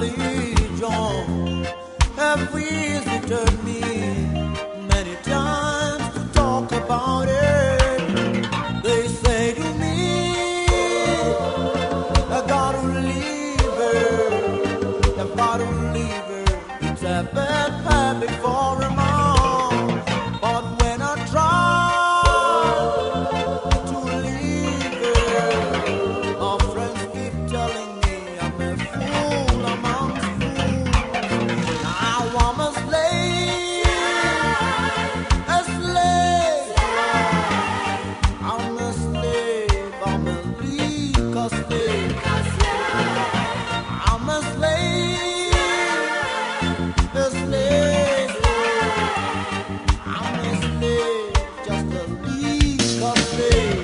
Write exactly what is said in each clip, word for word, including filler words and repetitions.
religion have visited me many times to talk about it. They say to me, I gotta leave her, I gotta leave her. It's a bad habit for a man. But when I try to leave her, my friends keep telling me I'm a fool among fools. Now I'm a slave, a slave. I'm a slave, I'm a legal slave. I'm a slave, a slave. I'm a slave, just a legal slave.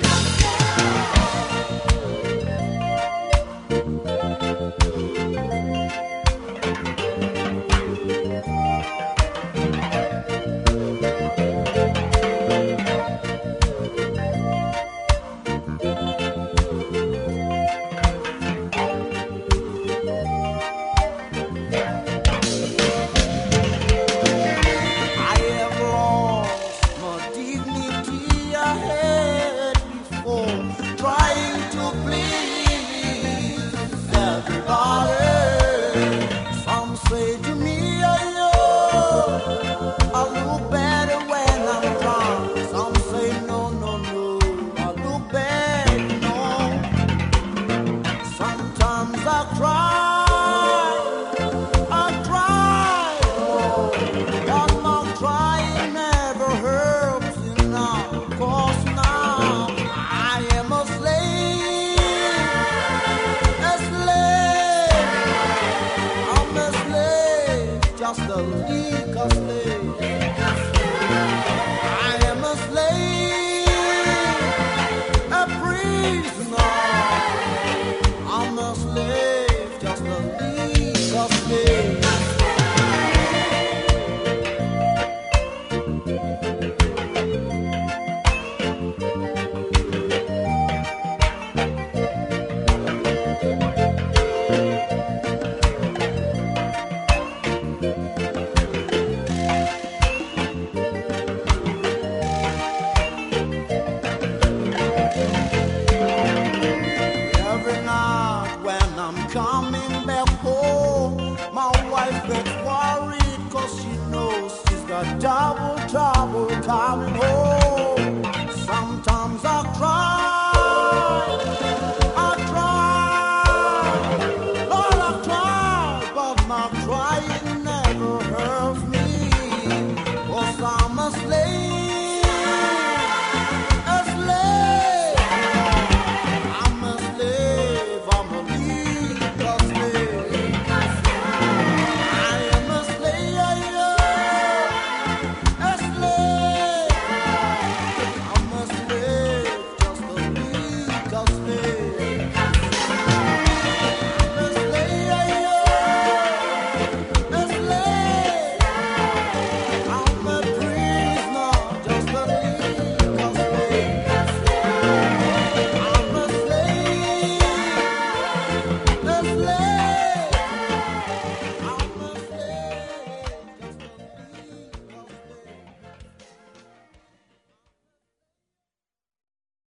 I have lost my dignity I had before, trying to please everybody. Some say to me, oh, I look better when I'm drunk. Some say, no, no, no, I look bad, no. Sometimes I cry, I cry, oh, but my crying never helps you now, 'cause now I am a slave, a slave. I'm a slave, just a legal slave. I am a slave, a prisoner. I'm a slave, just a legal slave. Every night when I'm coming back home, my wife gets worried 'cause she knows she's got double trouble coming home.